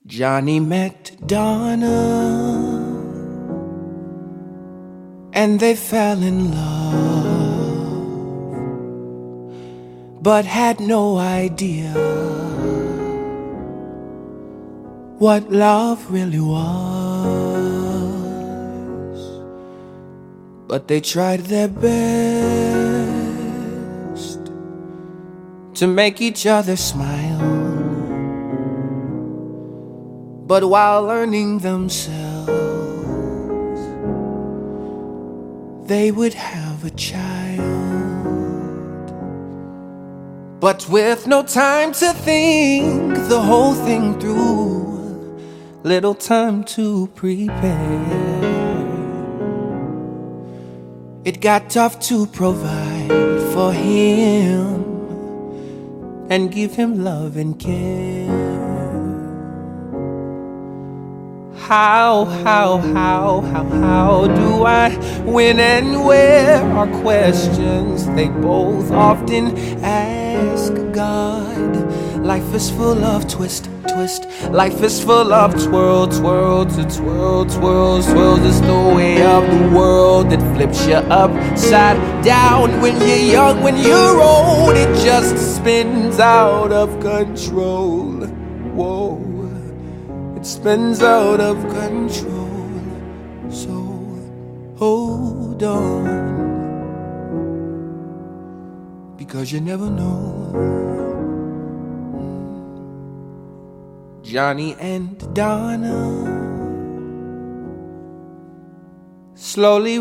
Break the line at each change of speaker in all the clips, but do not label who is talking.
Johnny met Donna and they fell in love, but had no idea what love really was. But they tried their best to make each other smile, but while learning themselves, they would have a child. But with no time to think the whole thing through, little time to prepare, it got tough to provide for him and give him love and care. How do I win and where are questions they both often ask God. Life is full of twist. Life is full of twirl to twirl, twirls. It's the way of the world that flips you upside down. When you're young, when you're old, it just spins out of control. Whoa. It spins out of control, so hold on, because you never know. Johnny and Donna slowly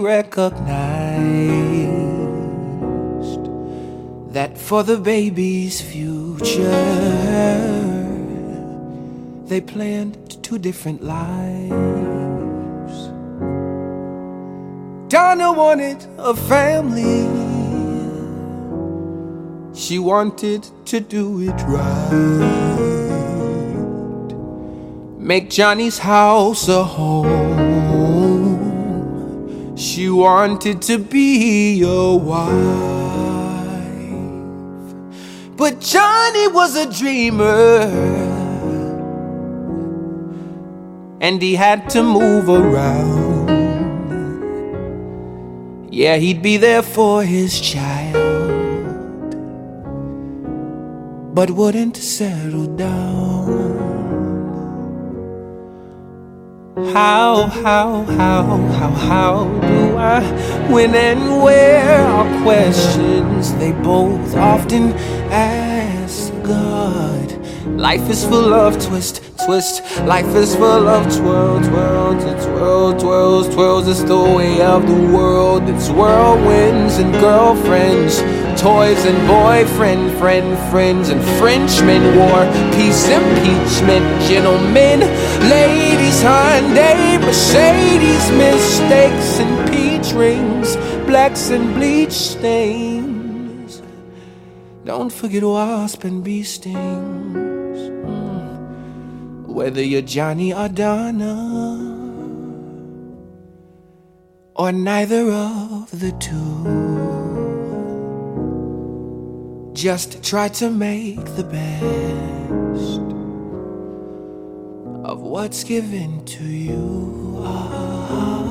recognized that for the baby's future they planned two different lives. Donna wanted a family. She wanted to do it right. Make Johnny's house a home. She wanted to be a wife. But Johnny was a dreamer, and he had to move around. Yeah, he'd be there for his child, but wouldn't settle down. How do I win and where are questions they both often ask God. Life is full of twist. Life is full of twirl to twirls. It's the way of the world. It's whirlwinds and girlfriends, toys and friends and Frenchmen, war, peace, impeachment, gentlemen, ladies, Hyundai, Mercedes, mistakes and peach rings, blacks and bleach stains. Don't forget wasp and bee stings. Whether you're Johnny or Donna, or neither of the two, just try to make the best of what's given to you.